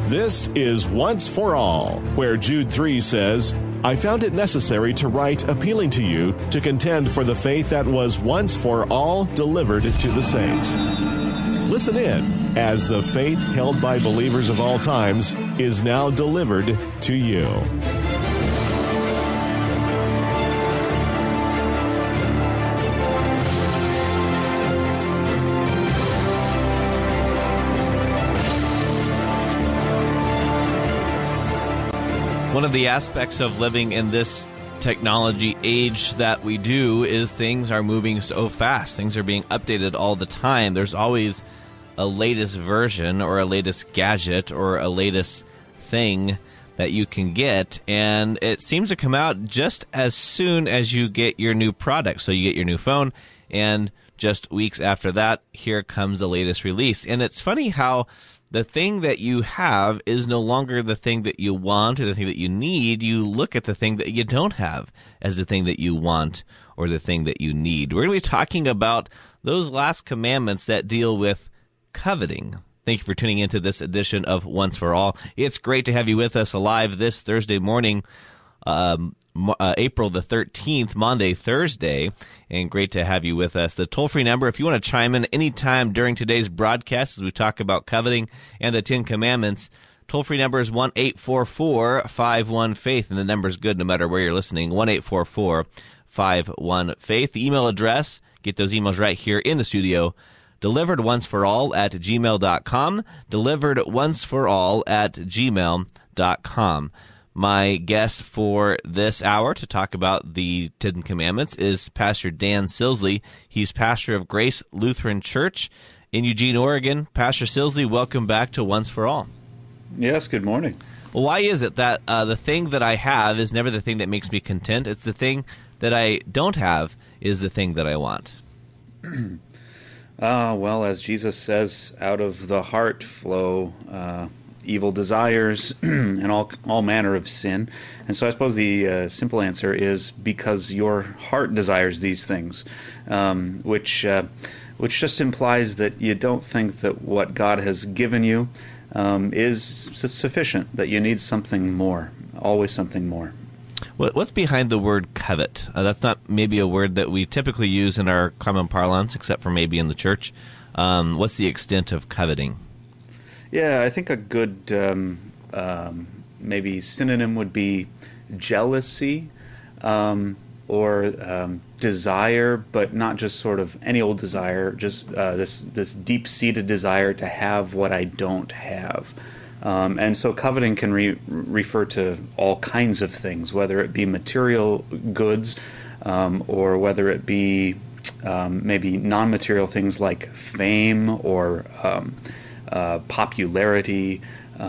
This is Once for All, where Jude 3 says, I found it necessary to write appealing to you to contend for the faith that was once for all delivered to the saints. Listen in as the faith held by believers of all times is now delivered to you. One of the aspects of living in this technology age that we do is things are moving so fast. Things are being updated all the time. There's always a latest version or a latest gadget or a latest thing that you can get, and it seems to come out just as soon as you get your new product. So you get your new phone, and just weeks after that, here comes the latest release. And it's funny how the thing that you have is no longer the thing that you want or the thing that you need. You look at the thing that you don't have as the thing that you want or the thing that you need. We're going to be talking about those last commandments that deal with coveting. Thank you for tuning into this edition of Once for All. It's great to have you with us live this Thursday morning, April the 13th, Monday, Thursday, and great to have you with us. The toll-free number, if you want to chime in anytime during today's broadcast as we talk about coveting and the Ten Commandments, toll-free number is 1-844-51-FAITH, and the number is good no matter where you're listening, 1-844-51-FAITH. The email address, get those emails right here in the studio, deliveredonceforall@gmail.com, deliveredonceforall@gmail.com. My guest for this hour to talk about the Ten Commandments is Pastor Dan Silsley. He's pastor of Grace Lutheran Church in Eugene, Oregon. Pastor Silsley, welcome back to Once for All. Yes, good morning. Well, why is it that the thing that I have is never the thing that makes me content? It's the thing that I don't have is the thing that I want. Well, as Jesus says, out of the heart flow evil desires and all manner of sin. And so I suppose the simple answer is because your heart desires these things, which just implies that you don't think that what God has given you is sufficient, that you need something more, always something more. What's behind the word covet? That's not maybe a word that we typically use in our common parlance, except for maybe in the church. What's the extent of coveting? Yeah, I think a good maybe synonym would be jealousy or desire, but not just sort of any old desire, just this deep-seated desire to have what I don't have. And so coveting can refer to all kinds of things, whether it be material goods or whether it be maybe non-material things like fame or popularity,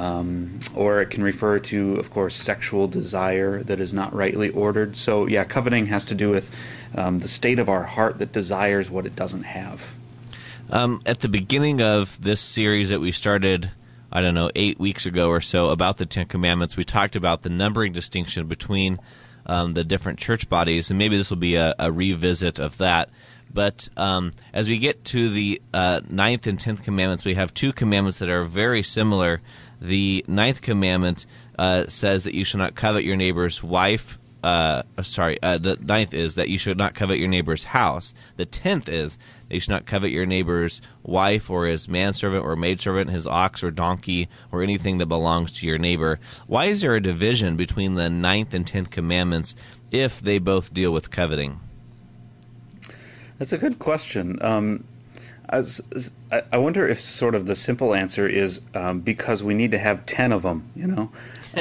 or it can refer to, of course, sexual desire that is not rightly ordered. So, yeah, coveting has to do with the state of our heart that desires what it doesn't have. At the beginning of this series that we started, 8 weeks ago or so, about the Ten Commandments, we talked about the numbering distinction between the different church bodies, and maybe this will be a revisit of that. But as we get to the 9th and 10th commandments, we have two commandments that are very similar. The 9th commandment says that you shall not covet your neighbor's wife. The 9th is that you should not covet your neighbor's house. The 10th is that you should not covet your neighbor's wife or his manservant or maidservant, his ox or donkey, or anything that belongs to your neighbor. Why is there a division between the 9th and 10th commandments if they both deal with coveting? That's a good question. I wonder if sort of the simple answer is because we need to have 10 of them, you know?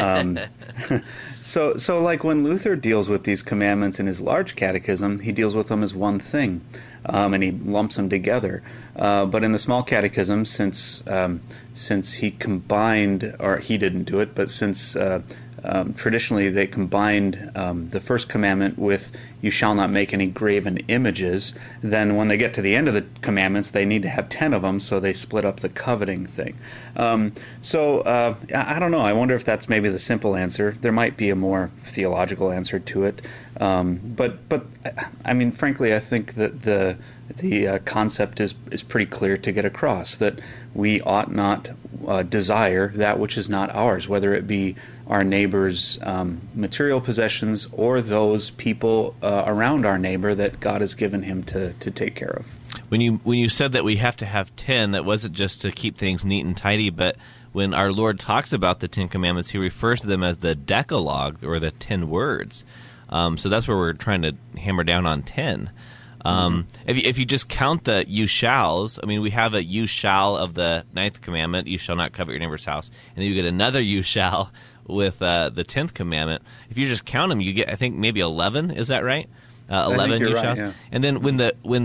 So like when Luther deals with these commandments in his large catechism, he deals with them as one thing, and he lumps them together. But in the small catechism, since he combined, or he didn't do it, but since traditionally they combined the first commandment with you shall not make any graven images, then when they get to the end of the commandments they need to have 10 of them, so they split up the coveting thing. I don't know, I wonder if that's maybe the simple answer. There might be a more theological answer to it, but I mean, frankly, I think that the concept is pretty clear to get across, that we ought not desire that which is not ours, whether it be our neighbor's material possessions or those people around our neighbor that God has given him to take care of. When you said that we have to have 10, that wasn't just to keep things neat and tidy, but when our Lord talks about the 10 Commandments, he refers to them as the Decalogue, or the 10 words. So that's where we're trying to hammer down on 10. If you just count the you shalls, I mean, we have a you shall of the 9th commandment, you shall not covet your neighbor's house, and then you get another you shall with the 10th commandment. If you just count them, you get, I think, maybe 11. Is that right? 11 you shalls. Yeah. And then in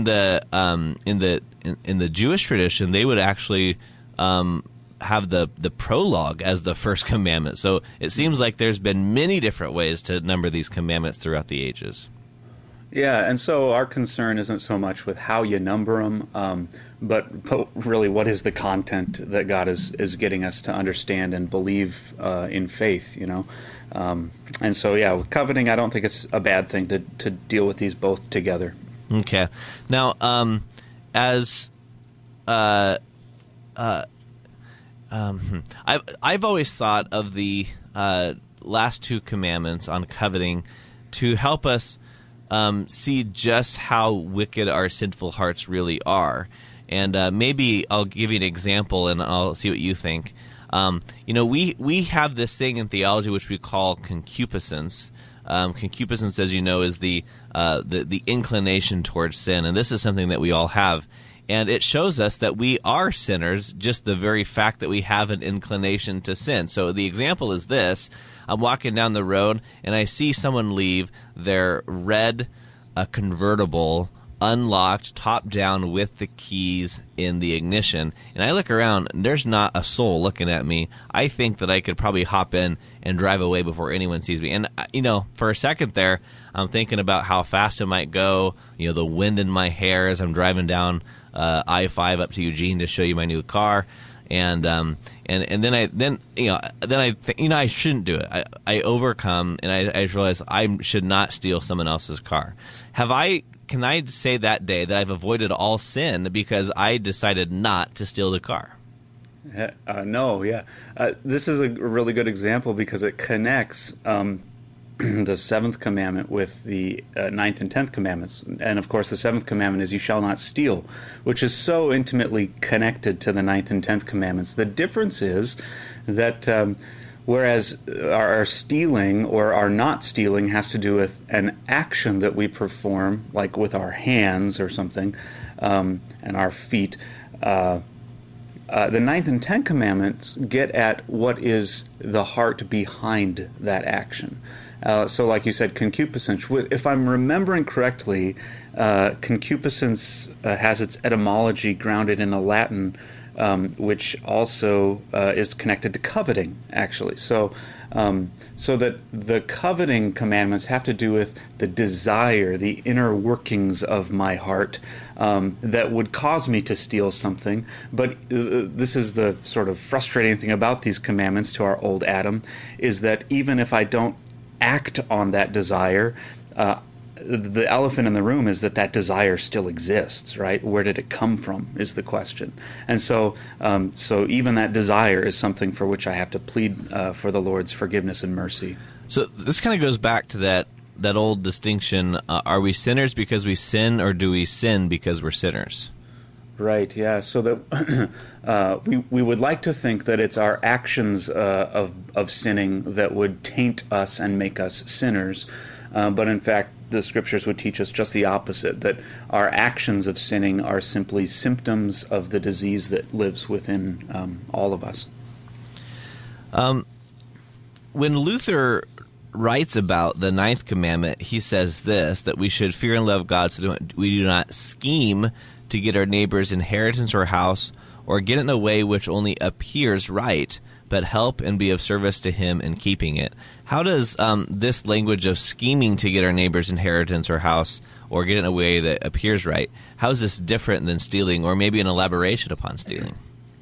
the Jewish tradition, they would actually have the prologue as the first commandment. So it seems like there's been many different ways to number these commandments throughout the ages. Yeah, and so our concern isn't so much with how you number them, but really what is the content that God is getting us to understand and believe in faith, you know. And so, yeah, with coveting, I don't think it's a bad thing to deal with these both together. Okay. Now, I've always thought of the last 2 commandments on coveting to help us see just how wicked our sinful hearts really are. And maybe I'll give you an example, and I'll see what you think. We have this thing in theology which we call concupiscence. Concupiscence, as you know, is the inclination towards sin, and this is something that we all have. And it shows us that we are sinners, just the very fact that we have an inclination to sin. So the example is this. I'm walking down the road, and I see someone leave their red convertible unlocked, top down, with the keys in the ignition. And I look around, and there's not a soul looking at me. I think that I could probably hop in and drive away before anyone sees me. And, for a second there, I'm thinking about how fast it might go, the wind in my hair as I'm driving down I-5 up to Eugene to show you my new car. And then I think, I shouldn't do it. I overcome, and I realize I should not steal someone else's car. Can I say that day that I've avoided all sin because I decided not to steal the car? No, yeah. This is a really good example because it connects the 7th commandment with the 9th and 10th commandments. And of course, the 7th commandment is you shall not steal, which is so intimately connected to the 9th and 10th commandments. The difference is that whereas our stealing or our not stealing has to do with an action that we perform, like with our hands or something, and our feet, the 9th and 10th commandments get at what is the heart behind that action. So like you said, concupiscence. If I'm remembering correctly, concupiscence has its etymology grounded in the Latin, which also is connected to coveting, actually. So that the coveting commandments have to do with the desire, the inner workings of my heart that would cause me to steal something. But this is the sort of frustrating thing about these commandments to our old Adam, is that even if I don't act on that desire, the elephant in the room is that desire still exists, right? Where did it come from is the question. And so even that desire is something for which I have to plead for the Lord's forgiveness and mercy. So this kind of goes back to that old distinction, are we sinners because we sin, or do we sin because we're sinners? Right, yeah. So that we would like to think that it's our actions of sinning that would taint us and make us sinners. But in fact, the Scriptures would teach us just the opposite, that our actions of sinning are simply symptoms of the disease that lives within all of us. When Luther writes about the 9th commandment, he says this, that we should fear and love God so that we do not scheme to get our neighbor's inheritance or house, or get it in a way which only appears right, but help and be of service to him in keeping it. How does this language of scheming to get our neighbor's inheritance or house, or get it in a way that appears right, how is this different than stealing, or maybe an elaboration upon stealing?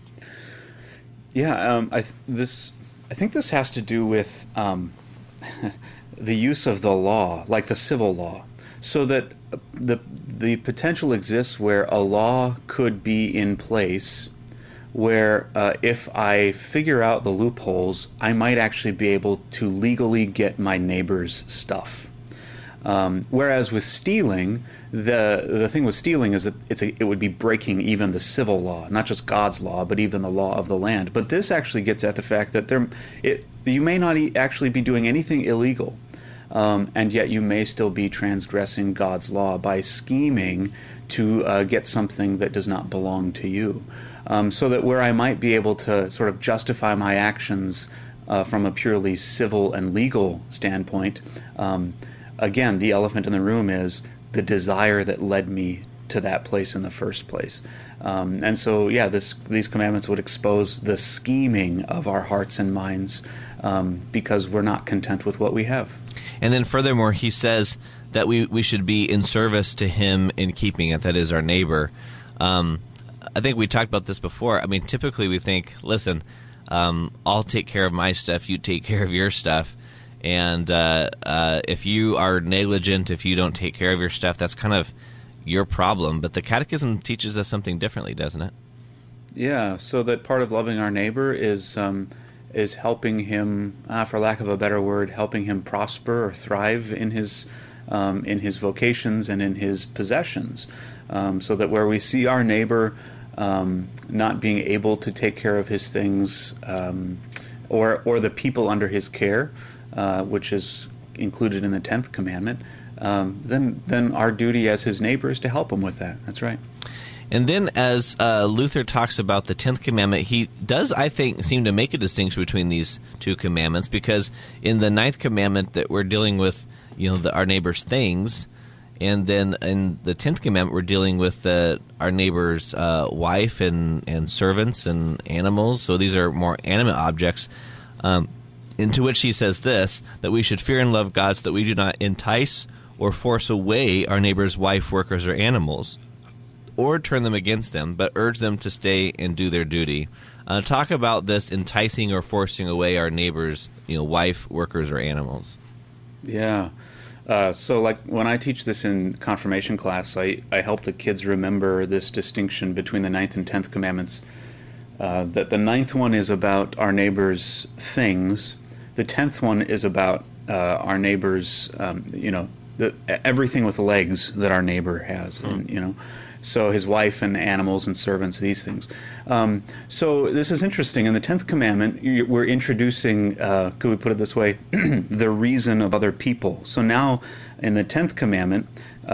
Yeah, I think this has to do with the use of the law, like the civil law, so that the potential exists where a law could be in place where if I figure out the loopholes, I might actually be able to legally get my neighbor's stuff. Whereas with stealing, the thing with stealing is that it would be breaking even the civil law, not just God's law, but even the law of the land. But this actually gets at the fact that you may not actually be doing anything illegal, and yet you may still be transgressing God's law by scheming to get something that does not belong to you. So that where I might be able to sort of justify my actions from a purely civil and legal standpoint, again, the elephant in the room is the desire that led me to that place in the first place. And so, yeah, these commandments would expose the scheming of our hearts and minds because we're not content with what we have. And then furthermore, he says that we should be in service to him in keeping it, that is our neighbor. I think we talked about this before. I mean, typically we think, listen, I'll take care of my stuff, you take care of your stuff. And if you are negligent, if you don't take care of your stuff, that's kind of your problem. But the Catechism teaches us something differently, doesn't it? Yeah, so that part of loving our neighbor is helping him, for lack of a better word, helping him prosper or thrive in his vocations and in his possessions. So that where we see our neighbor not being able to take care of his things, or the people under his care, which is included in the 10th commandment, then our duty as his neighbor is to help him with that. That's right. And then as Luther talks about the 10th commandment, he does, I think, seem to make a distinction between these two commandments, because in the 9th commandment that we're dealing with, our neighbor's things, and then in the 10th commandment we're dealing with our neighbor's wife and servants and animals. So these are more animate objects. Into which he says this, that we should fear and love God so that we do not entice or force away our neighbor's wife, workers, or animals, or turn them against them, but urge them to stay and do their duty. Talk about this enticing or forcing away our neighbor's wife, workers, or animals. Yeah. So like when I teach this in confirmation class, I help the kids remember this distinction between the 9th and 10th commandments. That the 9th one is about our neighbor's things. The 10th one is about our neighbor's, everything with legs that our neighbor has, and, so his wife and animals and servants, these things. So this is interesting. In the 10th commandment, we're introducing, could we put it this way, the reason of other people. So now in the 10th commandment,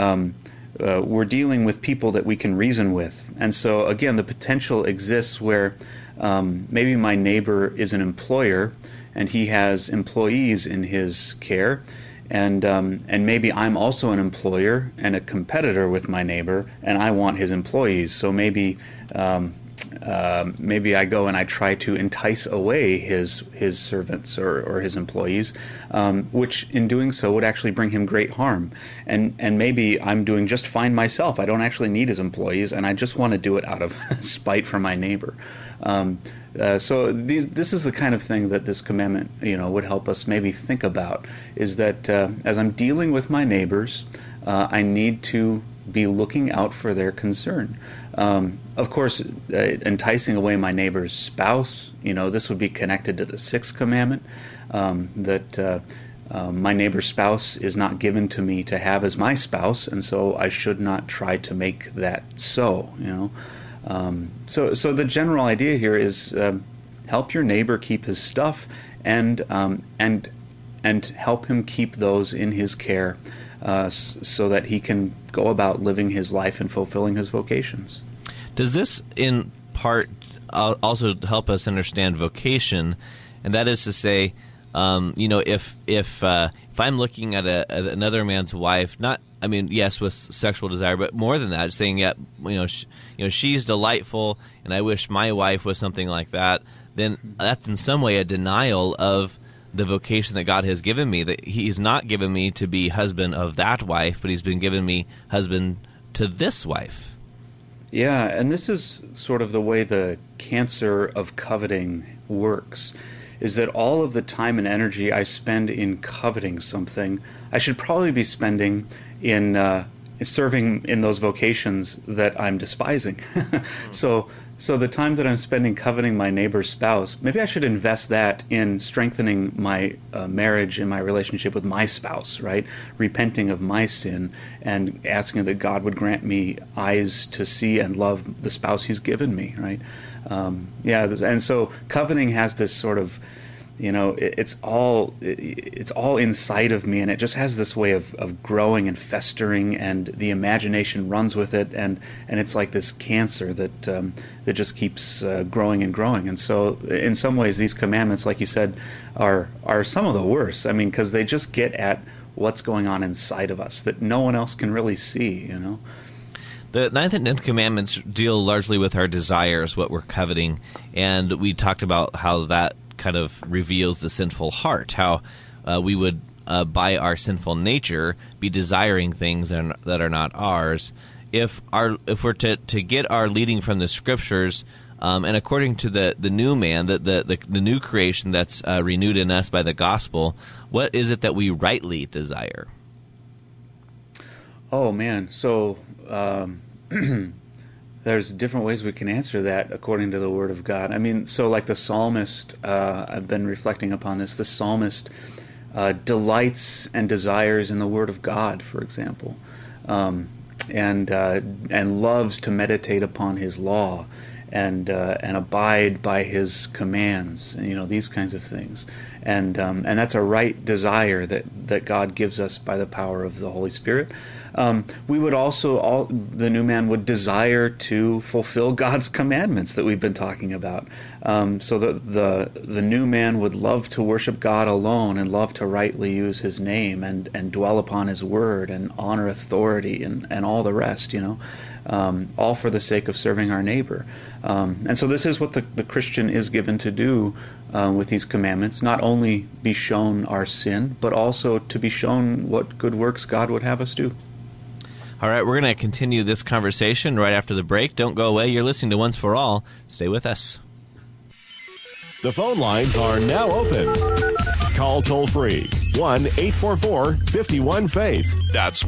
we're dealing with people that we can reason with. And so, again, the potential exists where maybe my neighbor is an employer and he has employees in his care, and maybe I'm also an employer and a competitor with my neighbor, and I want his employees. So maybe I go and I try to entice away his servants or his employees, which in doing so would actually bring him great harm. And maybe I'm doing just fine myself. I don't actually need his employees, and I just want to do it out of spite for my neighbor. So this is the kind of thing that this commandment, would help us maybe think about, is that as I'm dealing with my neighbors, I need to be looking out for their concern. Of course, enticing away my neighbor's spouse, this would be connected to the 6th commandment, that my neighbor's spouse is not given to me to have as my spouse, and so I should not try to make that so, So the general idea here is help your neighbor keep his stuff, and help him keep those in his care, so that he can go about living his life and fulfilling his vocations. Does this, in part, also help us understand vocation? And that is to say, if I'm looking at another man's wife, yes, with sexual desire, but more than that, saying, she's delightful, and I wish my wife was something like that, then that's in some way a denial of the vocation that God has given me, that he's not given me to be husband of that wife, but he's been given me husband to this wife. Yeah, and this is sort of the way the cancer of coveting works, is that all of the time and energy I spend in coveting something, I should probably be spending in serving in those vocations that I'm despising. So the time that I'm spending coveting my neighbor's spouse, maybe I should invest that in strengthening my marriage and my relationship with my spouse, right? Repenting of my sin and asking that God would grant me eyes to see and love the spouse He's given me, right? And so coveting has this sort of, it's all inside of me, and it just has this way of growing and festering, and the imagination runs with it, and it's like this cancer that just keeps growing and growing. And so, in some ways, these commandments, like you said, are some of the worst. I mean, because they just get at what's going on inside of us that no one else can really see. The 9th and 10th commandments deal largely with our desires, what we're coveting, and we talked about how that kind of reveals the sinful heart, how we would, by our sinful nature, be desiring things that are not ours. If we're to get our leading from the Scriptures, and according to the new man, the new creation that's renewed in us by the gospel, what is it that we rightly desire? Oh man, so there's different ways we can answer that according to the Word of God. I mean, so like the psalmist, I've been reflecting upon this. The psalmist delights and desires in the Word of God, for example, and loves to meditate upon His law and abide by His commands, and these kinds of things. And that's a right desire that God gives us by the power of the Holy Spirit. We would also, the new man would desire to fulfill God's commandments that we've been talking about. So the new man would love to worship God alone and love to rightly use His name and dwell upon His word and honor authority and all the rest, all for the sake of serving our neighbor. And so this is what the Christian is given to do with these commandments, not only be shown our sin, but also to be shown what good works God would have us do. All right, we're going to continue this conversation right after the break. Don't go away. You're listening to Once for All. Stay with us. The phone lines are now open. Call toll-free, 1-844-51-FAITH. That's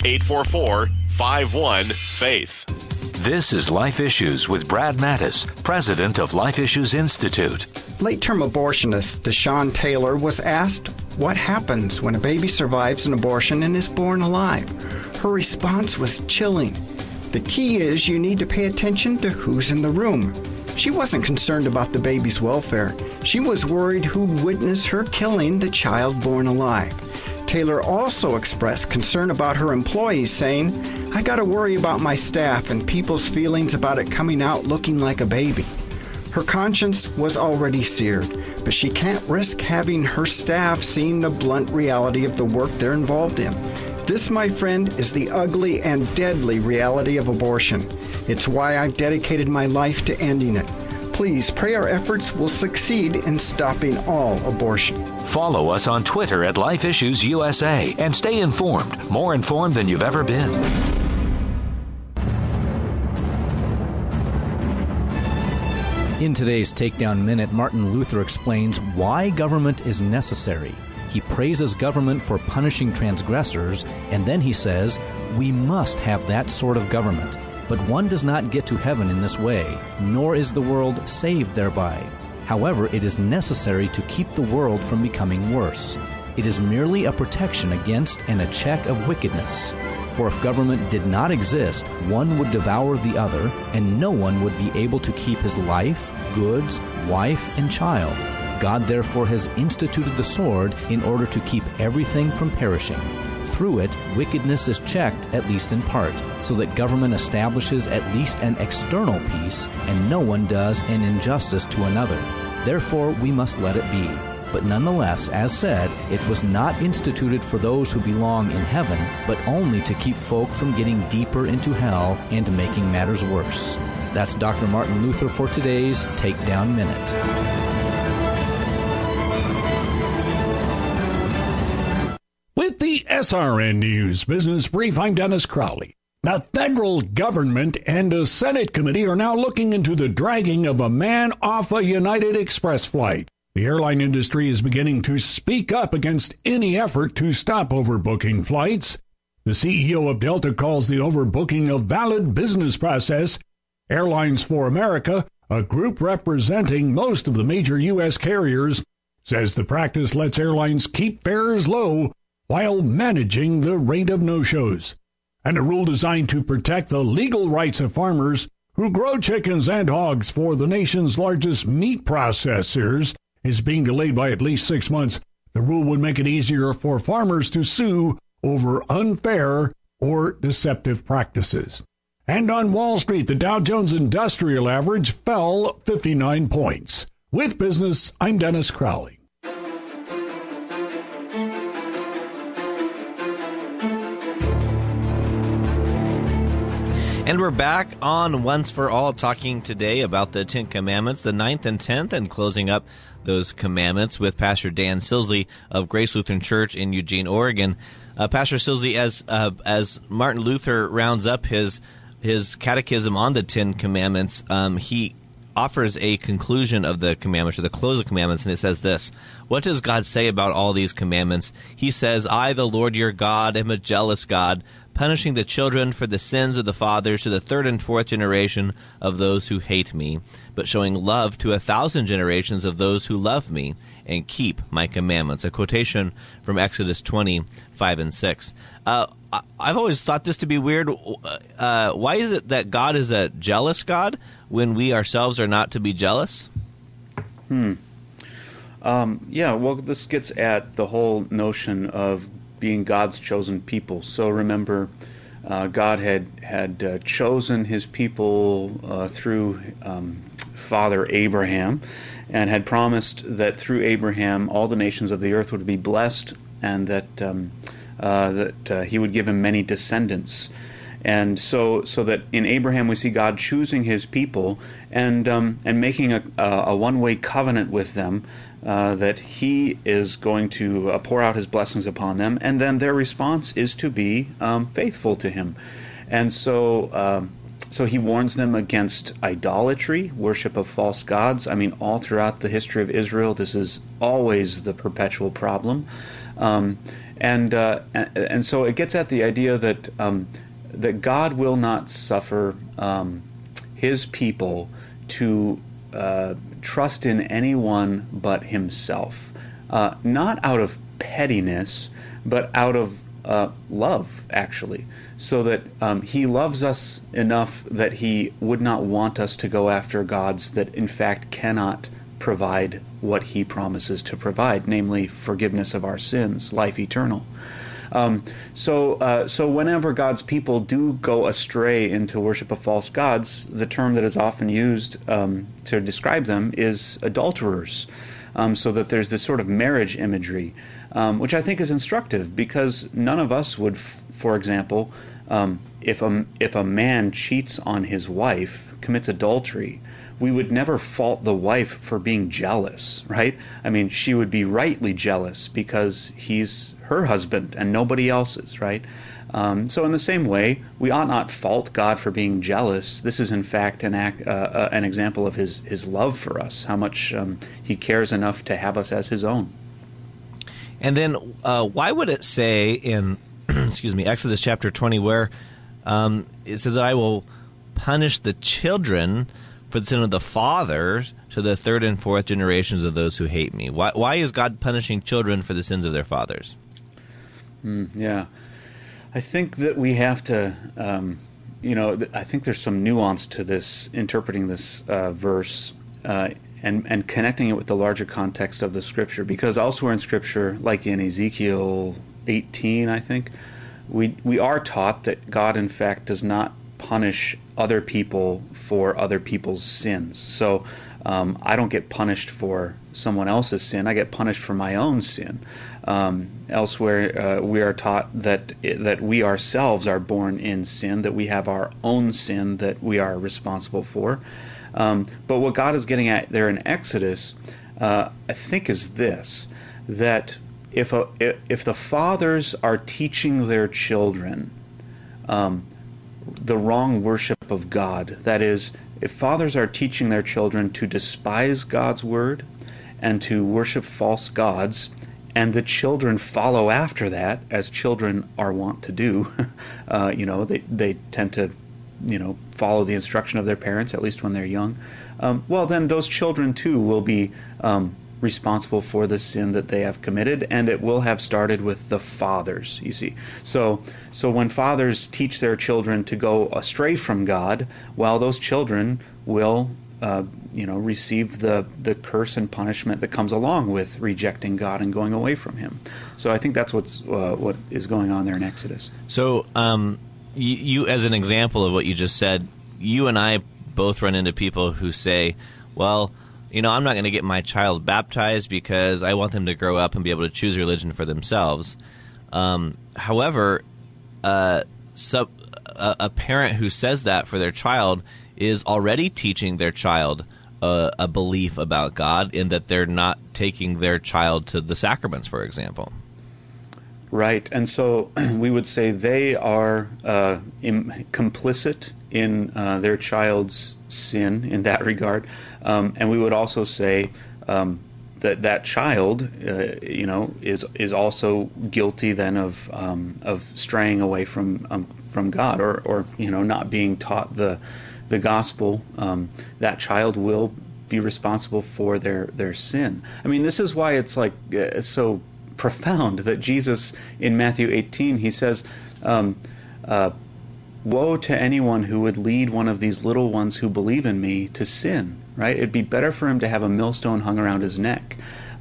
1-844-51-FAITH. This is Life Issues with Brad Mattis, president of Life Issues Institute. Late-term abortionist Deshaun Taylor was asked what happens when a baby survives an abortion and is born alive. Her response was chilling. The key is you need to pay attention to who's in the room. She wasn't concerned about the baby's welfare. She was worried who'd witness her killing the child born alive. Taylor also expressed concern about her employees, saying, "I got to worry about my staff and people's feelings about it coming out looking like a baby." Her conscience was already seared, but she can't risk having her staff seeing the blunt reality of the work they're involved in. This, my friend, is the ugly and deadly reality of abortion. It's why I've dedicated my life to ending it. Please pray our efforts will succeed in stopping all abortion. Follow us on Twitter at Life Issues USA and stay informed, more informed than you've ever been. In today's Takedown Minute, Martin Luther explains why government is necessary. He praises government for punishing transgressors, and then he says, we must have that sort of government. But one does not get to heaven in this way, nor is the world saved thereby. However, it is necessary to keep the world from becoming worse. It is merely a protection against and a check of wickedness. For if government did not exist, one would devour the other, and no one would be able to keep his life, goods, wife, and child. God therefore has instituted the sword in order to keep everything from perishing. Through it, wickedness is checked, at least in part, so that government establishes at least an external peace, and no one does an injustice to another. Therefore, we must let it be. But nonetheless, as said, it was not instituted for those who belong in heaven, but only to keep folk from getting deeper into hell and making matters worse. That's Dr. Martin Luther for today's Takedown Minute. With the SRN News Business Brief, I'm Dennis Crowley. The federal government and a Senate committee are now looking into the dragging of a man off a United Express flight. The airline industry is beginning to speak up against any effort to stop overbooking flights. The CEO of Delta calls the overbooking a valid business process. Airlines for America, a group representing most of the major U.S. carriers, says the practice lets airlines keep fares low while managing the rate of no-shows. And a rule designed to protect the legal rights of farmers who grow chickens and hogs for the nation's largest meat processors is being delayed by at least 6 months. The rule would make it easier for farmers to sue over unfair or deceptive practices. And on Wall Street, the Dow Jones Industrial Average fell 59 points. With business, I'm Dennis Crowley. And we're back on Once for All, talking today about the 10 Commandments, the 9th and 10th, and closing up those commandments with Pastor Dan Silsley of Grace Lutheran Church in Eugene, Oregon. Pastor Silsley, as Martin Luther rounds up his catechism on the 10 Commandments, he offers a conclusion of the commandments, or the close of the commandments, and it says this: "What does God say about all these commandments? He says, I, the Lord your God, am a jealous God, punishing the children for the sins of the fathers to the 3rd and 4th generation of those who hate me, but showing love to 1,000 generations of those who love me and keep my commandments." A quotation from Exodus 20:5 and 6. I've always thought this to be weird. Why is it that God is a jealous God when we ourselves are not to be jealous? Well, this gets at the whole notion of being God's chosen people. So remember, God had chosen his people through Father Abraham, and had promised that through Abraham all the nations of the earth would be blessed, and that he would give him many descendants. And so that in Abraham we see God choosing his people and making a one-way covenant with them, that he is going to pour out his blessings upon them, and then their response is to be faithful to him. And so he warns them against idolatry, worship of false gods. I mean, all throughout the history of Israel, this is always the perpetual problem. And so it gets at the idea that God will not suffer his people to trust in anyone but himself, not out of pettiness, but out of love, actually, so that he loves us enough that he would not want us to go after gods that in fact cannot provide what he promises to provide, namely forgiveness of our sins, life eternal. So whenever God's people do go astray into worship of false gods, the term that is often used to describe them is adulterers. So that there's this sort of marriage imagery, which I think is instructive, because none of us would, for example, if a man cheats on his wife, commits adultery, we would never fault the wife for being jealous, right? I mean, she would be rightly jealous because he's her husband and nobody else's, right? So in the same way, we ought not fault God for being jealous. This is in fact an example of his love for us, how much he cares enough to have us as his own. And then why would it say in Exodus chapter 20, where it says that I will punish the children for the sin of the fathers to the 3rd and 4th generations of those who hate me? Why is God punishing children for the sins of their fathers? I think that we have to, I think there's some nuance to this, interpreting this verse and connecting it with the larger context of the Scripture. Because elsewhere in Scripture, like in Ezekiel 18, I think, we are taught that God, in fact, does not punish other people for other people's sins. So I don't get punished for someone else's sin. I get punished for my own sin. Elsewhere, we are taught that we ourselves are born in sin, that we have our own sin that we are responsible for. But what God is getting at there in Exodus, I think, is this: that if the fathers are teaching their children the wrong worship of God, that is, if fathers are teaching their children to despise God's word and to worship false gods, and the children follow after that, as children are wont to do. They tend to, follow the instruction of their parents, at least when they're young. Well, then those children too will be responsible for the sin that they have committed, and it will have started with the fathers, you see. So when fathers teach their children to go astray from God, well, those children will receive the curse and punishment that comes along with rejecting God and going away from Him. So I think that's what is going on there in Exodus. So you, as an example of what you just said, you and I both run into people who say, well, I'm not going to get my child baptized because I want them to grow up and be able to choose religion for themselves. However, a parent who says that for their child is already teaching their child a belief about God, in that they're not taking their child to the sacraments, for example. Right, and so we would say they are complicit in their child's sin in that regard, and we would also say that child, is also guilty then of straying away from God, or not being taught the gospel. That child will be responsible for their sin. I mean, this is why it's like so profound that Jesus in Matthew 18, he says, woe to anyone who would lead one of these little ones who believe in me to sin, right? It'd be better for him to have a millstone hung around his neck.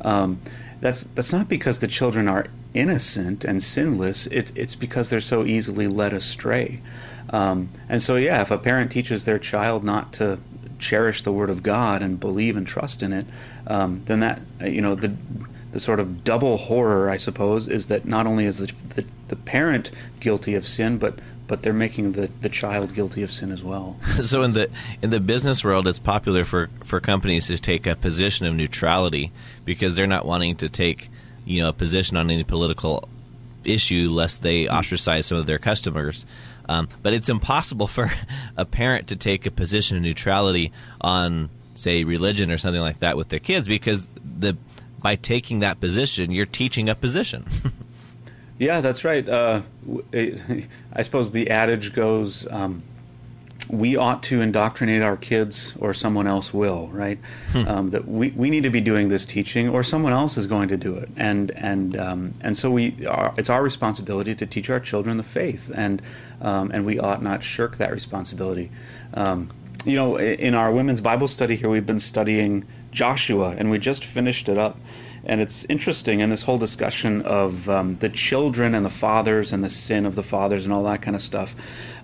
That's not because the children are innocent and sinless. It's because they're so easily led astray. And so, yeah, if a parent teaches their child not to cherish the Word of God and believe and trust in it, then that, the sort of double horror, I suppose, is that not only is the parent guilty of sin, but they're making the child guilty of sin as well. So in the business world, it's popular for companies to take a position of neutrality, because they're not wanting to take a position on any political issue lest they ostracize some of their customers. But it's impossible for a parent to take a position of neutrality on, say, religion or something like that with their kids, because by taking that position, you're teaching a position. Yeah, that's right. I suppose the adage goes, we ought to indoctrinate our kids or someone else will, right? That we need to be doing this teaching or someone else is going to do it. And so it's our responsibility to teach our children the faith, and we ought not shirk that responsibility. In our women's Bible study here, we've been studying Joshua, and we just finished it up. And it's interesting in this whole discussion of the children and the fathers and the sin of the fathers and all that kind of stuff.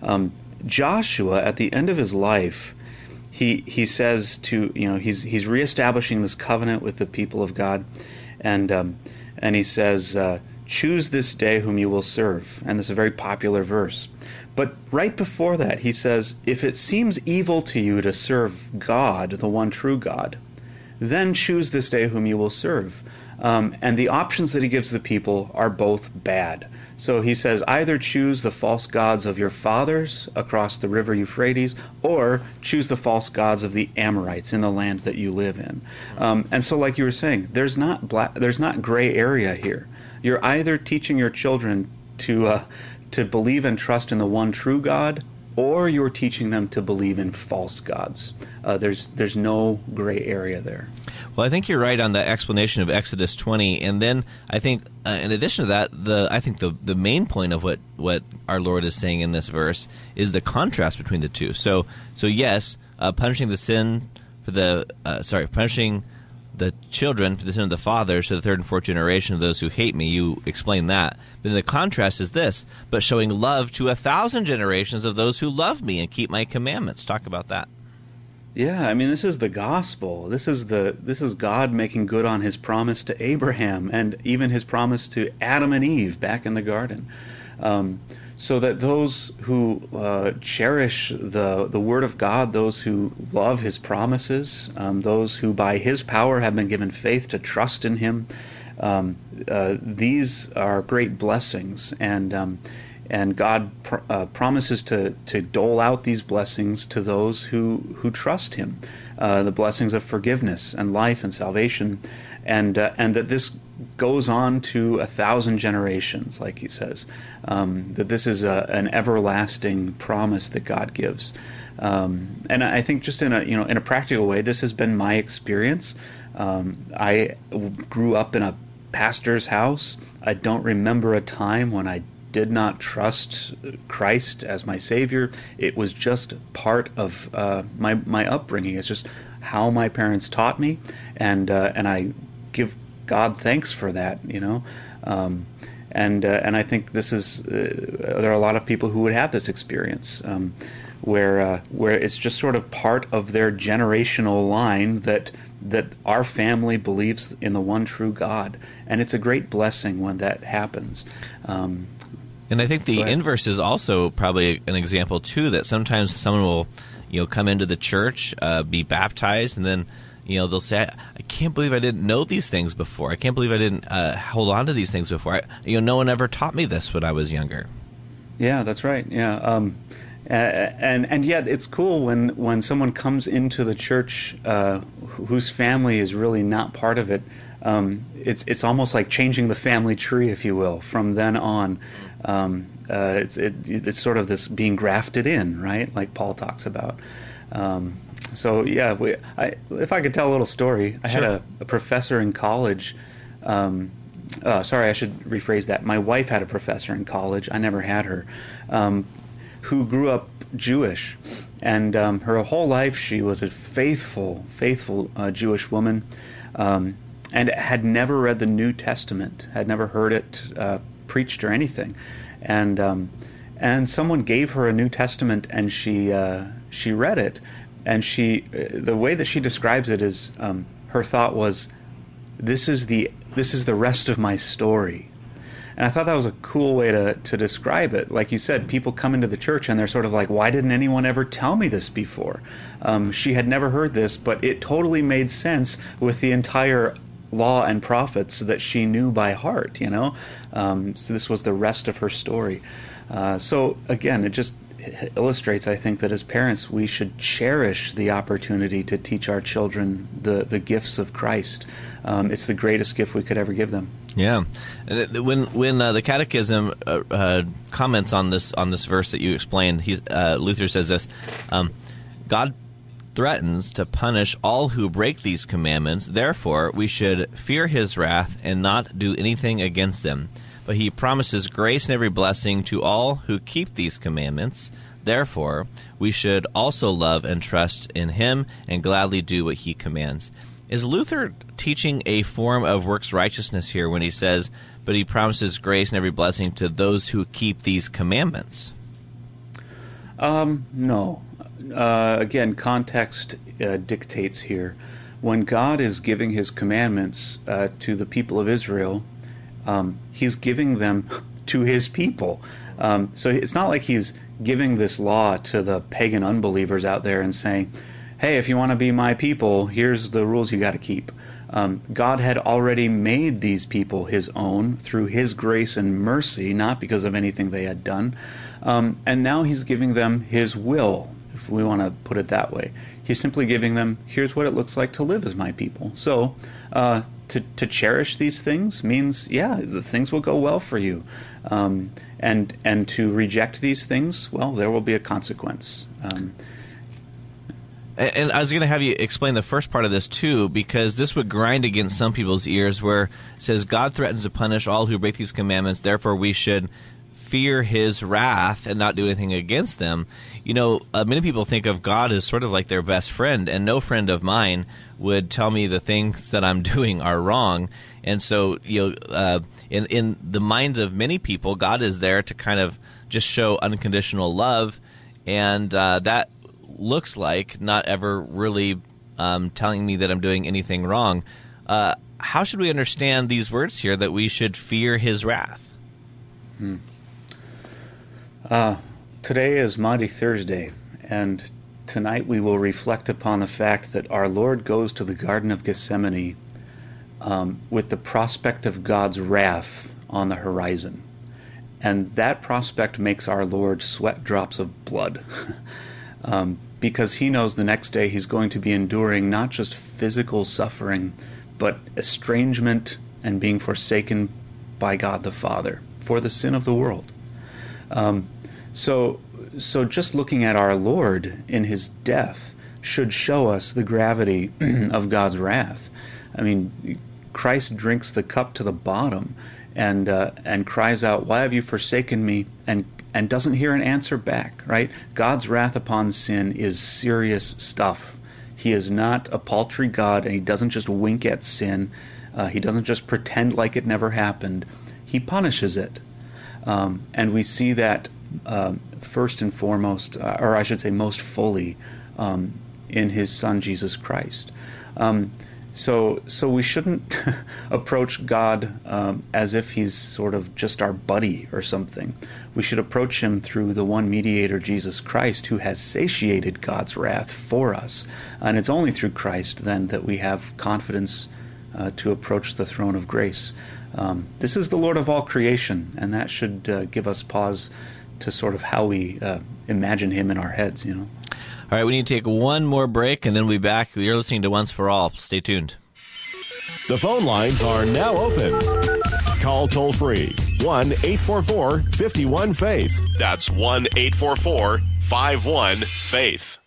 Joshua, at the end of his life, he says to, he's reestablishing this covenant with the people of God, and he says, choose this day whom you will serve. And this is a very popular verse. But right before that, he says, if it seems evil to you to serve God, the one true God, then choose this day whom you will serve. And the options that he gives the people are both bad. So he says, either choose the false gods of your fathers across the river Euphrates, or choose the false gods of the Amorites in the land that you live in. And so, like you were saying, there's not gray area here. You're either teaching your children to believe and trust in the one true God, or you're teaching them to believe in false gods. There's no gray area there. Well, I think you're right on the explanation of Exodus 20, and then I think, in addition to that, the main point of what our Lord is saying in this verse is the contrast between the two. So yes, punishing the children for the sin of the fathers to the third and fourth generation of those who hate me. You explain that. Then the contrast is this: but showing love to 1,000 generations of those who love me and keep my commandments. Talk about that. Yeah, I mean, this is the gospel. This is God making good on his promise to Abraham and even his promise to Adam and Eve back in the garden. So that those who cherish the Word of God, those who love His promises, those who by His power have been given faith to trust in Him, these are great blessings. And God promises to dole out these blessings to those who trust Him, the blessings of forgiveness and life and salvation, and that this goes on to 1,000 generations, like he says, that this is an everlasting promise that God gives. And I think just in a practical way, this has been my experience. I grew up in a pastor's house. I don't remember a time when I did not trust Christ as my Savior. It was just part of my upbringing. It's just how my parents taught me, and I give God thanks for that. And I think this is there are a lot of people who would have this experience where it's just sort of part of their generational line that our family believes in the one true God, and it's a great blessing when that happens. And I think the inverse is also probably an example too, that sometimes someone will come into the church, be baptized, and then they'll say, I can't believe I didn't know these things before. I can't believe I didn't hold on to these things before. No one ever taught me this when I was younger. Yeah, that's right. Yeah. And yet it's cool when someone comes into the church whose family is really not part of it. It's almost like changing the family tree, if you will, from then on. It's sort of this being grafted in, right? Like Paul talks about. So yeah, if I could tell a little story, I had a professor in college. Sorry, I should rephrase that. My wife had a professor in college. I never had her. Who grew up Jewish, and her whole life she was a faithful Jewish woman, and had never read the New Testament, had never heard it preached or anything, and someone gave her a New Testament, and she read it, and the way that she describes it is her thought was, this is the rest of my story. And I thought that was a cool way to describe it. Like you said, people come into the church and they're sort of like, why didn't anyone ever tell me this before? She had never heard this, but it totally made sense with the entire law and prophets that she knew by heart, So this was the rest of her story. So again, it just illustrates, I think, that as parents we should cherish the opportunity to teach our children the gifts of Christ. It's the greatest gift we could ever give them. Yeah, when the Catechism comments on this verse that you explained, Luther says this: God threatens to punish all who break these commandments. Therefore, we should fear His wrath and not do anything against them. But He promises grace and every blessing to all who keep these commandments. Therefore, we should also love and trust in Him and gladly do what He commands. Is Luther teaching a form of works righteousness here when he says, but He promises grace and every blessing to those who keep these commandments? No. Again, context dictates here. When God is giving His commandments to the people of Israel, He's giving them to His people. So it's not like He's giving this law to the pagan unbelievers out there and saying, hey, if you want to be my people, here's the rules you got to keep. God had already made these people His own through His grace and mercy, not because of anything they had done. And now He's giving them His will, if we want to put it that way. He's simply giving them, here's what it looks like to live as my people. So to cherish these things means, the things will go well for you. And to reject these things, well, there will be a consequence. And I was going to have you explain the first part of this, too, because this would grind against some people's ears, where it says, God threatens to punish all who break these commandments, therefore we should fear His wrath and not do anything against them. Many people think of God as sort of like their best friend, and no friend of mine would tell me the things that I'm doing are wrong. And so, in the minds of many people, God is there to kind of just show unconditional love, and that looks like not ever really telling me that I'm doing anything wrong. How should we understand these words here, that we should fear His wrath? Today is Maundy Thursday, and tonight we will reflect upon the fact that our Lord goes to the Garden of Gethsemane with the prospect of God's wrath on the horizon. And that prospect makes our Lord sweat drops of blood. Because he knows the next day he's going to be enduring not just physical suffering, but estrangement and being forsaken by God the Father for the sin of the world. So just looking at our Lord in his death should show us the gravity of God's wrath. I mean, Christ drinks the cup to the bottom and cries out, "Why have you forsaken me?" and doesn't hear an answer back, right? God's wrath upon sin is serious stuff. He is not a paltry God, and he doesn't just wink at sin. He doesn't just pretend like it never happened. He punishes it. And we see that first and foremost, or I should say most fully, in his Son, Jesus Christ. So we shouldn't approach God as if he's sort of just our buddy or something. We should approach him through the one mediator, Jesus Christ, who has satiated God's wrath for us. And it's only through Christ, then, that we have confidence to approach the throne of grace. This is the Lord of all creation, and that should give us pause to sort of how we imagine him in our heads, you know. All right, we need to take one more break, and then we'll be back. You're listening to Once for All. Stay tuned. The phone lines are now open. Call toll-free, 1-844-51-FAITH. That's 1-844-51-FAITH.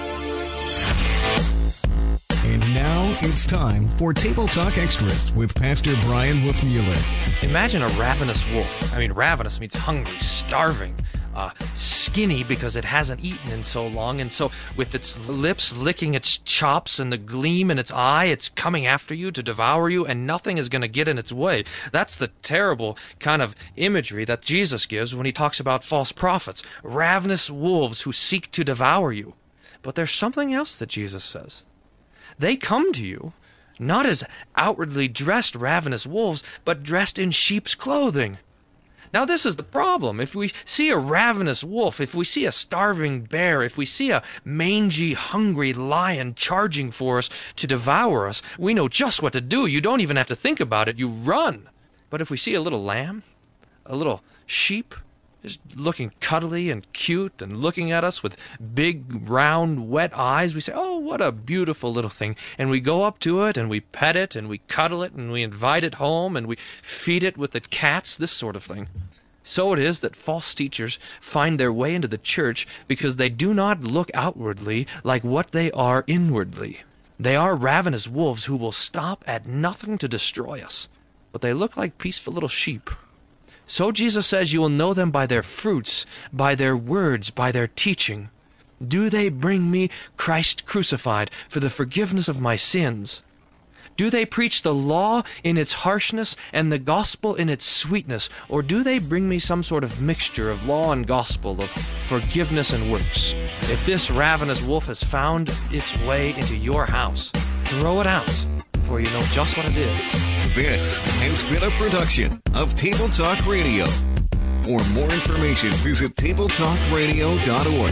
And now it's time for Table Talk Extras with Pastor Brian Wolfmueller. Imagine a ravenous wolf. I mean, ravenous means hungry, starving, skinny because it hasn't eaten in so long, and so with its lips licking its chops and the gleam in its eye, it's coming after you to devour you, and nothing is going to get in its way. That's the terrible kind of imagery that Jesus gives when he talks about false prophets, ravenous wolves who seek to devour you. But there's something else that Jesus says. They come to you not as outwardly dressed ravenous wolves, but dressed in sheep's clothing. Now, this is the problem. If we see a ravenous wolf, if we see a starving bear, if we see a mangy, hungry lion charging for us to devour us, we know just what to do. You don't even have to think about it. You run. But if we see a little lamb, a little sheep, just looking cuddly and cute and looking at us with big, round, wet eyes, we say, "Oh, what a beautiful little thing." And we go up to it and we pet it and we cuddle it and we invite it home and we feed it with the cats, this sort of thing. So it is that false teachers find their way into the church because they do not look outwardly like what they are inwardly. They are ravenous wolves who will stop at nothing to destroy us, but they look like peaceful little sheep. So Jesus says you will know them by their fruits, by their words, by their teaching. Do they bring me Christ crucified for the forgiveness of my sins? Do they preach the law in its harshness and the gospel in its sweetness? Or do they bring me some sort of mixture of law and gospel, of forgiveness and works? If this ravenous wolf has found its way into your house, throw it out, for you know just what it is. This has been a production of Table Talk Radio. For more information, visit tabletalkradio.org.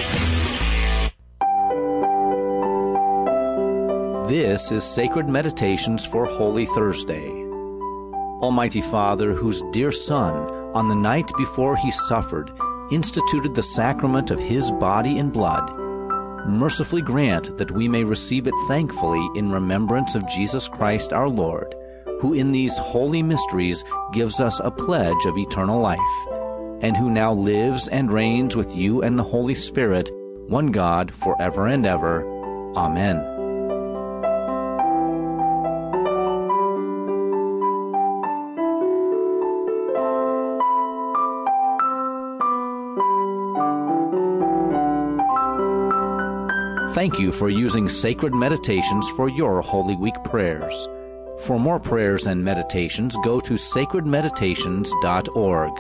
This is Sacred Meditations for Holy Thursday. Almighty Father, whose dear Son, on the night before he suffered, instituted the sacrament of his body and blood, mercifully grant that we may receive it thankfully in remembrance of Jesus Christ our Lord, who in these holy mysteries gives us a pledge of eternal life, and who now lives and reigns with you and the Holy Spirit, one God, forever and ever. Amen. Thank you for using Sacred Meditations for your Holy Week prayers. For more prayers and meditations, go to sacredmeditations.org.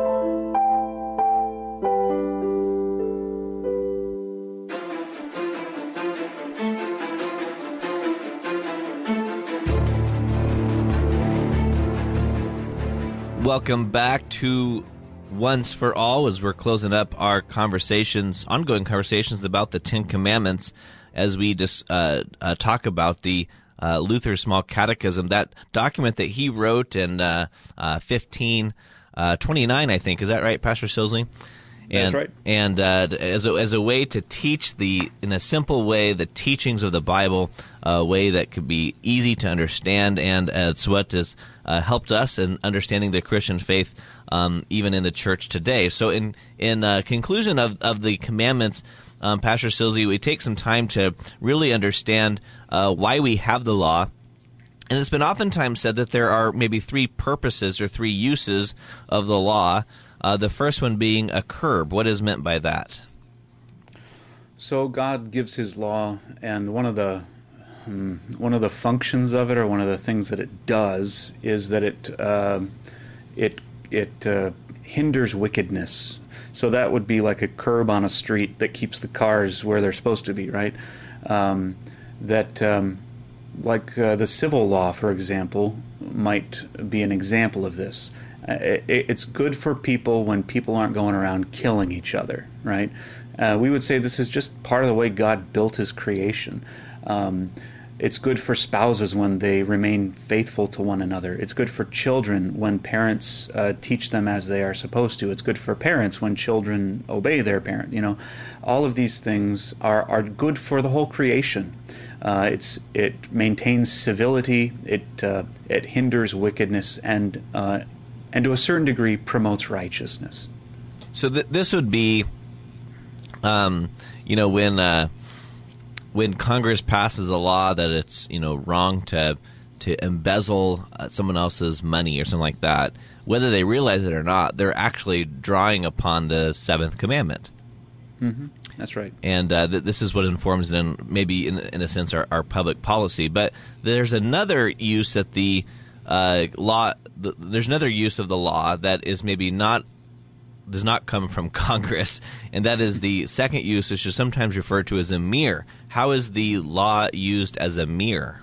Welcome back to Once for All, as we're closing up our ongoing conversations about the Ten Commandments, as we just talk about the Luther's Small Catechism, that document that he wrote in 15 29, I think. Is that right, Pastor Silsley? That's right. And as a way to teach in a simple way, the teachings of the Bible, a way that could be easy to understand, and it's what has helped us in understanding the Christian faith, even in the church today. So in conclusion of the commandments, Pastor Silsley, we take some time to really understand why we have the law. And it's been oftentimes said that there are maybe three purposes or three uses of the law. The first one being a curb. What is meant by that? So God gives His law, and one of the functions of it, or one of the things that it does, is that it hinders wickedness. So that would be like a curb on a street that keeps the cars where they're supposed to be, right? Like the civil law, for example, might be an example of this. It's good for people when people aren't going around killing each other, right? We would say this is just part of the way God built His creation. It's good for spouses when they remain faithful to one another. It's good for children when parents teach them as they are supposed to. It's good for parents when children obey their parent. You know, all of these things are good for the whole creation. It maintains civility. It hinders wickedness, and to a certain degree promotes righteousness. So this would be, when Congress passes a law that it's wrong to embezzle someone else's money or something like that, whether they realize it or not, they're actually drawing upon the seventh commandment. Mm-hmm. That's right. And this is what informs, then, maybe in a sense, our public policy. But there's another use that the law. There's another use of the law that is maybe does not come from Congress, and that is the second use, which is sometimes referred to as a mirror. How is the law used as a mirror?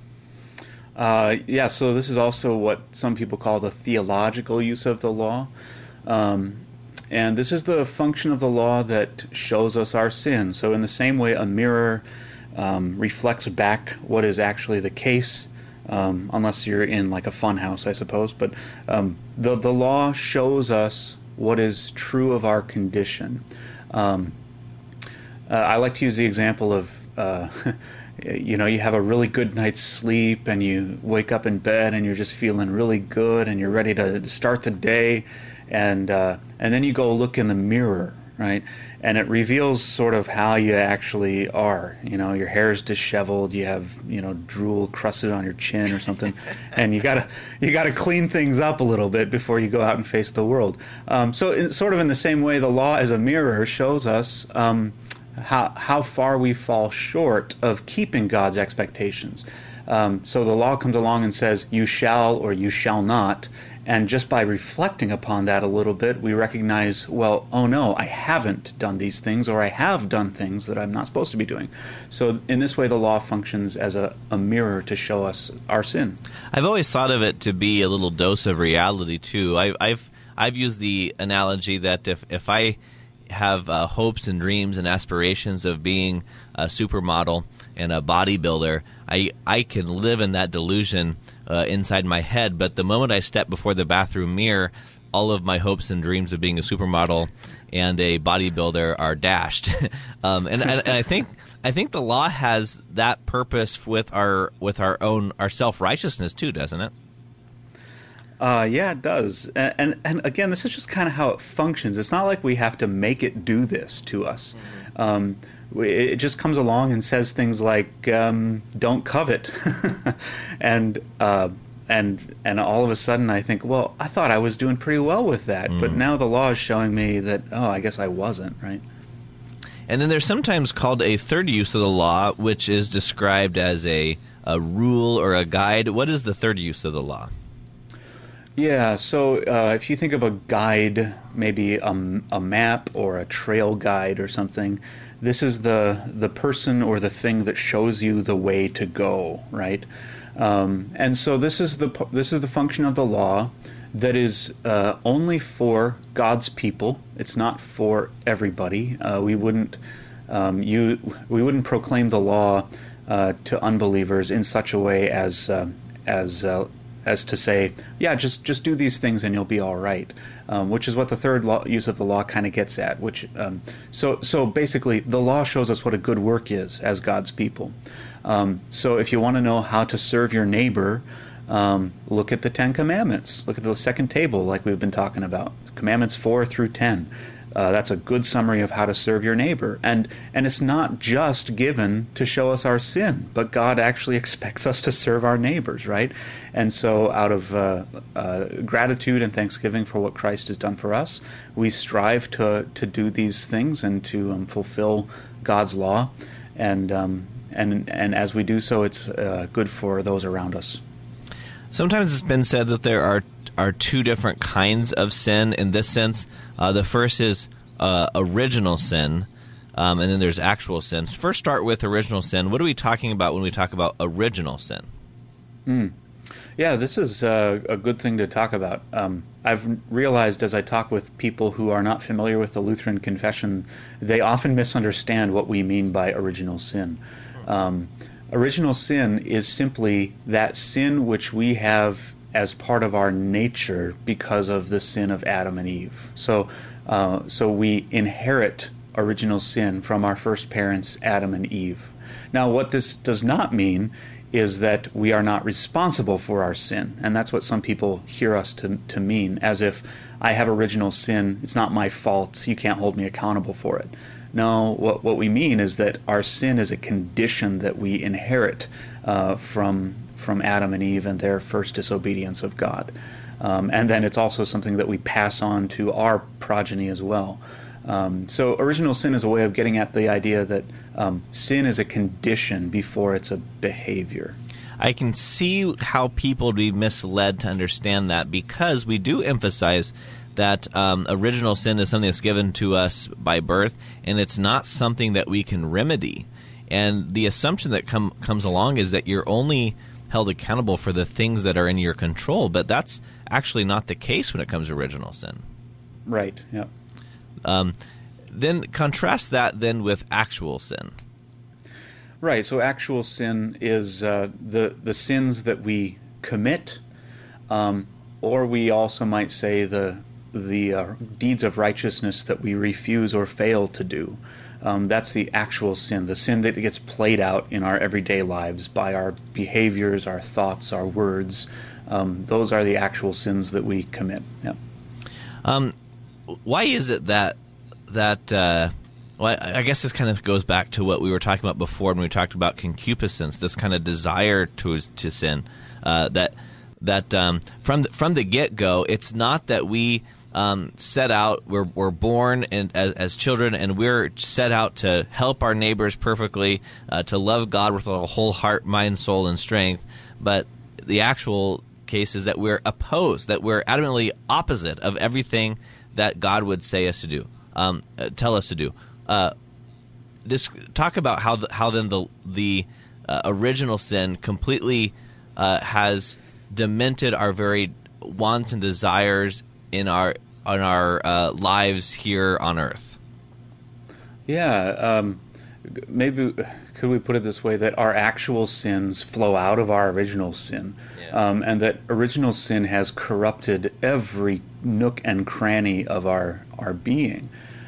So this is also what some people call the theological use of the law. And this is the function of the law that shows us our sin. So in the same way a mirror reflects back what is actually the case, unless you're in like a fun house, I suppose. But the law shows us what is true of our condition. I like to use the example of, you have a really good night's sleep and you wake up in bed and you're just feeling really good and you're ready to start the day, and then you go look in the mirror, right? And it reveals sort of how you actually are. Your hair's disheveled, you have drool crusted on your chin or something, and you gotta clean things up a little bit before you go out and face the world. So sort of in the same way, the law as a mirror shows us how far we fall short of keeping God's expectations. So the law comes along and says, you shall or you shall not. And just by reflecting upon that a little bit, we recognize, well, oh no, I haven't done these things, or I have done things that I'm not supposed to be doing. So in this way, the law functions as a mirror to show us our sin. I've always thought of it to be a little dose of reality, too. I've used the analogy that if I have hopes and dreams and aspirations of being a supermodel and a bodybuilder, I can live in that delusion inside my head, but the moment I step before the bathroom mirror, all of my hopes and dreams of being a supermodel and a bodybuilder are dashed. And I think the law has that purpose with our self-righteousness too, doesn't it? Yeah, it does. And again, this is just kind of how it functions. It's not like we have to make it do this to us. It just comes along and says things like, don't covet. and all of a sudden I think, well, I thought I was doing pretty well with that. But now the law is showing me that, I guess I wasn't, right? And then there's sometimes called a third use of the law, which is described as a rule or a guide. What is the third use of the law? Yeah, so if you think of a guide, maybe a map or a trail guide or something, this is the person or the thing that shows you the way to go, right? And so this is the function of the law that is only for God's people. It's not for everybody. We wouldn't proclaim the law to unbelievers in such a way as as to say, yeah, just do these things and you'll be all right, which is what the third use of the law kind of gets at. Which so basically, the law shows us what a good work is as God's people. So if you want to know how to serve your neighbor, look at the Ten Commandments. Look at the second table, like we've been talking about, Commandments 4 through 10. That's a good summary of how to serve your neighbor. And it's not just given to show us our sin, but God actually expects us to serve our neighbors, right? And so out of gratitude and thanksgiving for what Christ has done for us, we strive to do these things and to fulfill God's law. And as we do so, it's good for those around us. Sometimes it's been said that there are two different kinds of sin in this sense. The first is original sin, and then there's actual sin. First, start with original sin. What are we talking about when we talk about original sin? Yeah, this is a good thing to talk about. I've realized as I talk with people who are not familiar with the Lutheran confession, they often misunderstand what we mean by original sin. Original sin is simply that sin which we have as part of our nature because of the sin of Adam and Eve. So we inherit original sin from our first parents, Adam and Eve. Now, what this does not mean is that we are not responsible for our sin. And that's what some people hear us to mean, as if I have original sin, it's not my fault, you can't hold me accountable for it. No, what we mean is that our sin is a condition that we inherit from Adam and Eve and their first disobedience of God. And then it's also something that we pass on to our progeny as well. So original sin is a way of getting at the idea that sin is a condition before it's a behavior. I can see how people would be misled to understand that, because we do emphasize that original sin is something that's given to us by birth, and it's not something that we can remedy. And the assumption that comes along is that you're only held accountable for the things that are in your control, but that's actually not the case when it comes to original sin. Right, yeah. Then contrast that then with actual sin. Right, so actual sin is the sins that we commit, or we also might say the deeds of righteousness that we refuse or fail to do. That's the actual sin, the sin that gets played out in our everyday lives by our behaviors, our thoughts, our words. Those are the actual sins that we commit. Yeah. Why is it that well, I guess this kind of goes back to what we were talking about before when we talked about concupiscence, this kind of desire to sin, that from the get-go, it's not that we set out, we're born as children, and we're set out to help our neighbors perfectly, to love God with a whole heart, mind, soul, and strength. But the actual case is that we're opposed, that we're adamantly opposite of everything that God would say us to do, tell us to do. Just talk about how then the original sin completely has demented our very wants and desires in our lives here on earth. Yeah, maybe could we put it this way, that our actual sins flow out of our original sin, and that original sin has corrupted every nook and cranny of our being.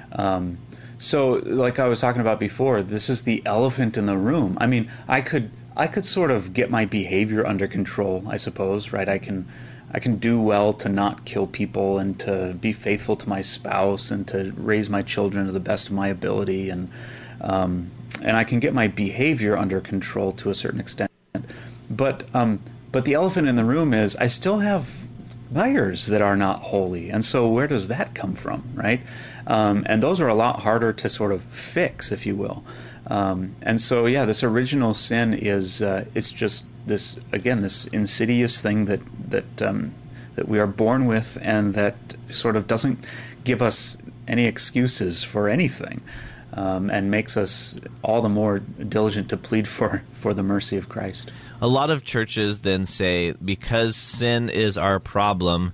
So, like I was talking about before, this is the elephant in the room. I mean, I could sort of get my behavior under control, I suppose, right? I can do well to not kill people and to be faithful to my spouse and to raise my children to the best of my ability, and I can get my behavior under control to a certain extent. But the elephant in the room is I still have desires that are not holy, and so where does that come from, right? And those are a lot harder to sort of fix, if you will. And so, yeah, this original sin is it's just this insidious thing that we are born with, and that sort of doesn't give us any excuses for anything, and makes us all the more diligent to plead for the mercy of Christ. A lot of churches then say, because sin is our problem,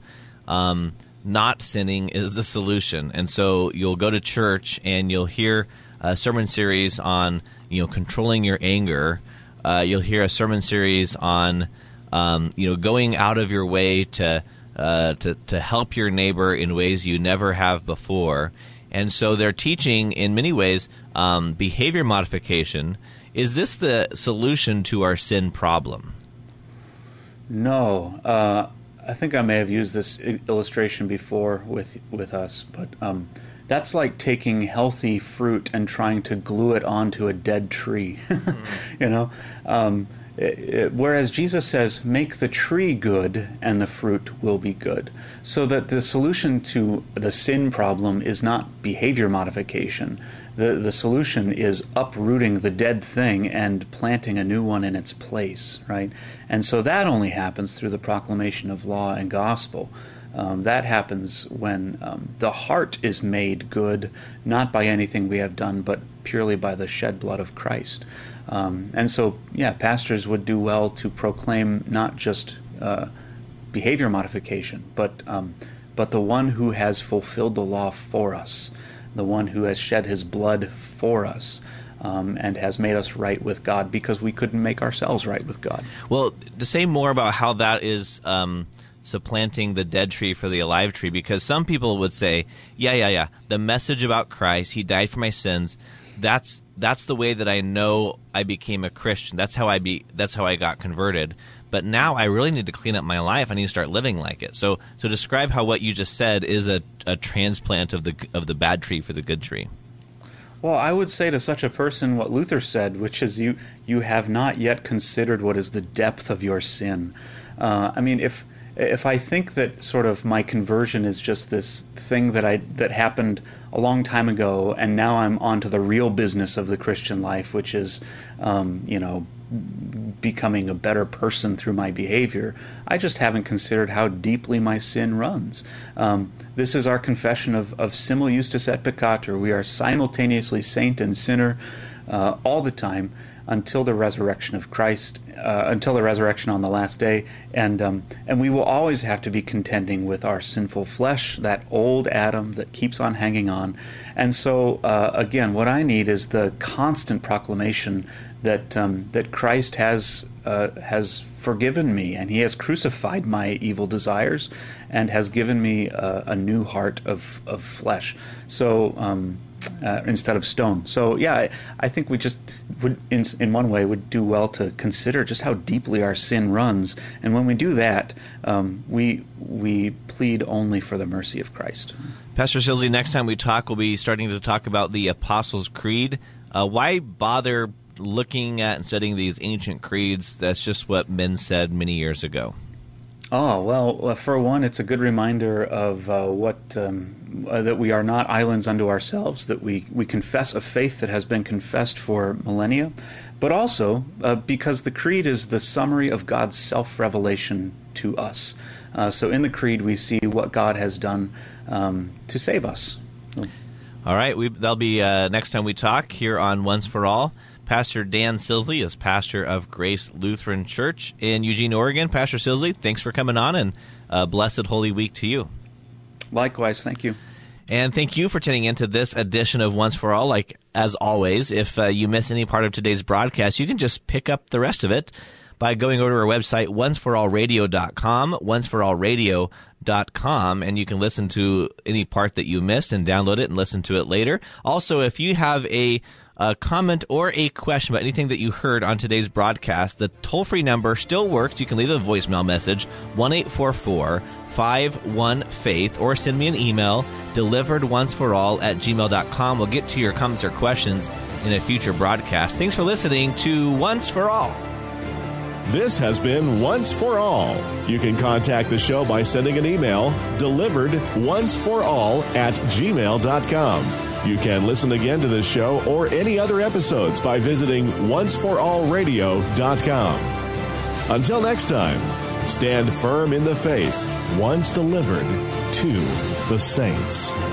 not sinning is the solution. And so you'll go to church and you'll hear a sermon series on, controlling your anger. You'll hear a sermon series on going out of your way to help your neighbor in ways you never have before. And so they're teaching, in many ways, behavior modification. Is this the solution to our sin problem? No. I think I may have used this illustration before with us, but that's like taking healthy fruit and trying to glue it onto a dead tree. Whereas Jesus says, make the tree good and the fruit will be good. So that the solution to the sin problem is not behavior modification. The solution is uprooting the dead thing and planting a new one in its place, right? And so that only happens through the proclamation of law and gospel. That happens when the heart is made good, not by anything we have done, but purely by the shed blood of Christ. And so, pastors would do well to proclaim not just behavior modification, but the one who has fulfilled the law for us, the one who has shed his blood for us, and has made us right with God because we couldn't make ourselves right with God. Well, to say more about how that is supplanting the dead tree for the alive tree, because some people would say, the message about Christ, he died for my sins, that's the way that I know I became a Christian. That's how I got converted. But now I really need to clean up my life. I need to start living like it. So describe how what you just said is a transplant of the bad tree for the good tree. Well, I would say to such a person what Luther said, which is you have not yet considered what is the depth of your sin. If I think that sort of my conversion is just this thing that happened a long time ago, and now I'm on to the real business of the Christian life, which is, becoming a better person through my behavior, I just haven't considered how deeply my sin runs. This is our confession of simul justus et peccator. We are simultaneously saint and sinner all the time, until the resurrection of Christ, until the resurrection on the last day, and we will always have to be contending with our sinful flesh, that old Adam that keeps on hanging on. And so, again, what I need is the constant proclamation that Christ has forgiven me, and he has crucified my evil desires, and has given me a new heart of flesh. So. Instead of stone. So I think we just would, in one way, would do well to consider just how deeply our sin runs, and when we do that, we plead only for the mercy of Christ. Pastor Silsey, next time we talk, we'll be starting to talk about the Apostles' Creed. Why bother looking at and studying these ancient creeds? That's just what men said many years ago. Oh, well, for one, it's a good reminder of that we are not islands unto ourselves, that we confess a faith that has been confessed for millennia, but also because the Creed is the summary of God's self-revelation to us. So in the Creed, we see what God has done to save us. All right, that'll be next time we talk here on Once for All. Pastor Dan Silsey is pastor of Grace Lutheran Church in Eugene, Oregon. Pastor Silsey, thanks for coming on, and blessed Holy Week to you. Likewise, thank you. And thank you for tuning into this edition of Once for All. Like, as always, if you miss any part of today's broadcast, you can just pick up the rest of it by going over to our website, onceforallradio.com, onceforallradio.com, and you can listen to any part that you missed and download it and listen to it later. Also, if you have a comment or a question about anything that you heard on today's broadcast, the toll-free number still works. You can leave a voicemail message, 1-844-51-FAITH, or send me an email, deliveredonceforall@gmail.com. We'll get to your comments or questions in a future broadcast. Thanks for listening to Once for All. This has been Once for All. You can contact the show by sending an email, deliveredonceforall@gmail.com. You can listen again to this show or any other episodes by visiting onceforallradio.com. Until next time, stand firm in the faith, once delivered to the saints.